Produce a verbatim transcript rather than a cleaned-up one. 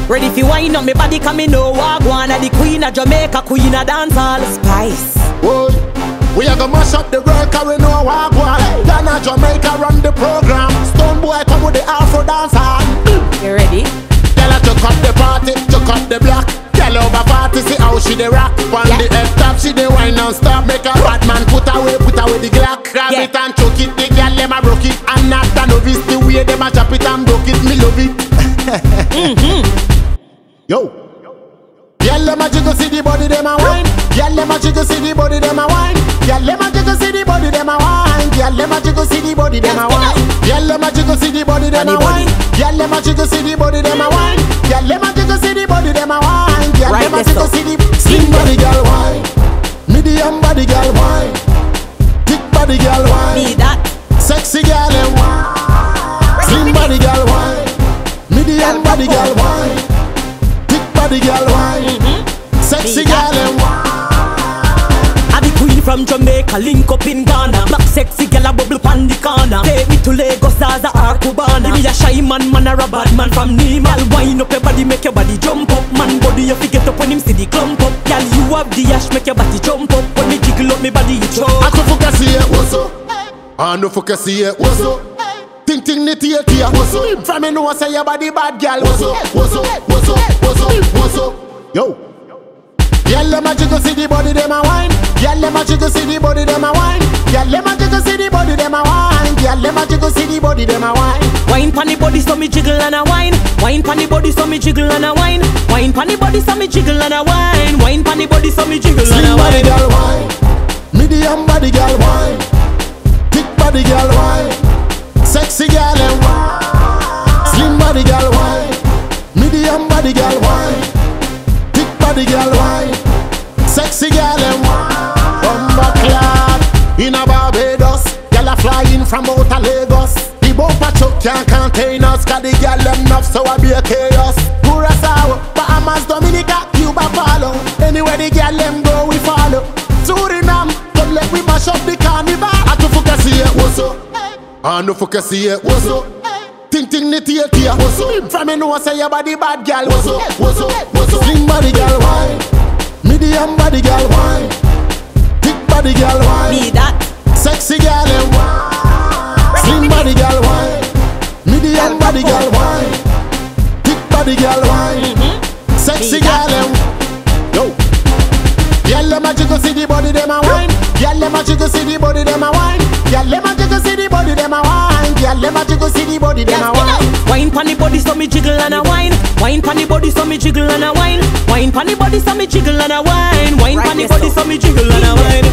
Ready fi wind up me body, come me know wagwan. The queen of Jamaica, queen of dancehall. Spice. Whoa. We are gonna mash up the world, cause we know wagwan. Ghana, Jamaica run the program. Stone boy come with the Afro dancehall. You ready? Tell her to cut the party, to cut the block. Tell over party, see how she dey rock. On Yeah. the head top, she dey wine non-stop. Make a bad man put away, put away the Glock. Grab Yeah. it and choke it, the girl them a broke it. And not a novice, the way them a chop it and broke it, me love it. Mm-hmm. Yo. Girl them a jiggle, see the body them a wine. Girl them a jiggle, see the body them a wine. Girl them a jiggle, see the body them a wine. Girl them a jiggle, see the body them a wine. Girl them a jiggle, see the body them a wine. Girl them a jiggle, see the body them a wine. Girl them a jiggle, see the body them a wine. Girl Right them a there, jiggle, so. see the slim body girl wine. Medium body girl wine. Thick body girl wine. Me that. Sexy girl and wine. Slim body girl wine. Medium body girl wine. Thick body girl wine. Sexy girl and wine. I the queen from Jamaica, link up in Ghana. Black sexy girl a bubble pan the corner. Take me to Lagos, Zaza or Cubana. Give me a shy man, man or a bad man from Nima. Girl, wind up your body, make your body jump up. Man body you forget up when him see the clump up. Girl, you have the ash, make your body jump up. When me jiggle up me body, you choke. I don't fuck see it, what's up? I don't fuck see it, what's up? Ting ting nitty nitty, what's up? From me know say your body bad, girl. What's up? What's up? What's up? What's up? What's up? Yo. Girl, them a jiggle, see the body them a wine. Girl, them a jiggle, see the body them a wine. Girl, them a jiggle, see the body them a wine. Girl, them a jiggle, see the body them a wine. Wine pon the body so me jiggle and a wine. Wine pon the body so me jiggle and a wine. Wine pon the body so me jiggle and a wine. Wine pon the body so me jiggle and a Slim body wine. girl wine. Medium body girl wine. Thick body girl wine. Sexy girl and wine. Slim body girl wine. Medium body girl wine. Thick body girl wine. Sexy girl and wine. Bumba clad in a Barbados. Girl a flying from out of Lagos. The bumper truck can't contain us, cause the girl them enough so I be a chaos. Curaçao, Bahamas, Dominica, Cuba follow. Anywhere the girl them go we follow. Suriname, come let we mash up the carnival. I don't fuck see it, what's up? I don't fuck see it, what's up? Ting ting nitty nitty, what's up? From me know say your body bad girl, what's up? What's up? What's up? Slim body girl wine. Medium body girl wine. Thick body girl wine. Me that. Sexy girl and wine. Slim body girl wine. Medium body girl wine. Thick body girl wine. Sexy girl and yo. Girl them a jiggle, see the body them a wine. Girl them a jiggle, see the body them a wine. Girl them a jiggle, see the body them a wine. Girl them a jiggle, see the body them a wine. Wine pon the body so me jiggle and a wine. Wine pon the body so me jiggle and a wine. Wine pon the body so me jiggle and a wine. Wine pon the body so me jiggle and a wine.